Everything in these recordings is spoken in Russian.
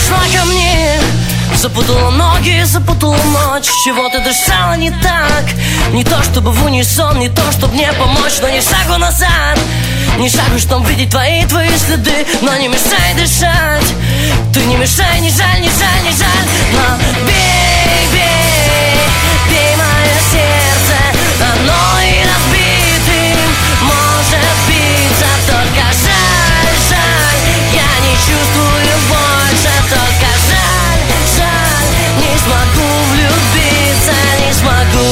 пришла ко мне, запутала ноги, запутала ночь. Чего ты дышала не так? Не то чтобы в унисон, не то чтобы мне помочь, но ни шагу назад, ни шагу, чтобы видеть твои следы. Но не мешай дышать, ты не мешай, не жаль, не жаль, не жаль. Но бей, бей, бей мое сердце, оно и разбитым может биться. Только жаль, жаль, я не чувствую больше. Только жаль, жаль, не смогу влюбиться, не смогу.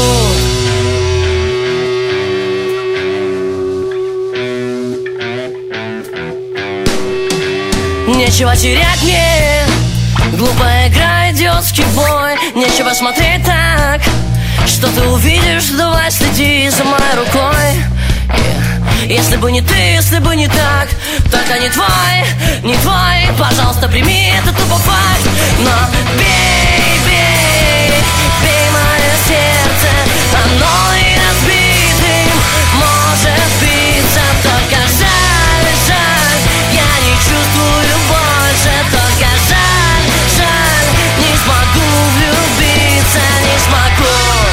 Нечего терять мне, глупая игра, идиотский бой. Нечего смотреть так, что ты увидишь, давай следи за моей рукой. Если бы не ты, если бы не так, только не твой, не твой. Пожалуйста, прими это тупо факт. Но бей, бей, бей мое сердце, оно и разбитым может биться. Только жаль, жаль, я не чувствую больше. Только жаль, жаль, не смогу влюбиться, не смогу.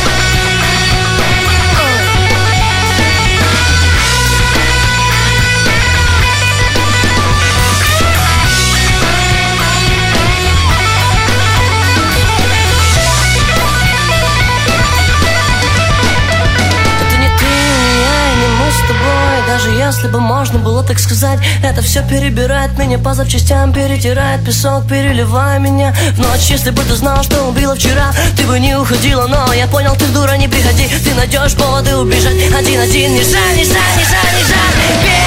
Даже если бы можно было так сказать, это все перебирает меня по запчастям, перетирает песок, переливая меня в ночь. Если бы ты знал, что убила вчера, ты бы не уходила. Но я понял, ты дура, не приходи, ты найдешь поводы убежать. Один-один, не жаль, не жаль, не жаль, не жаль.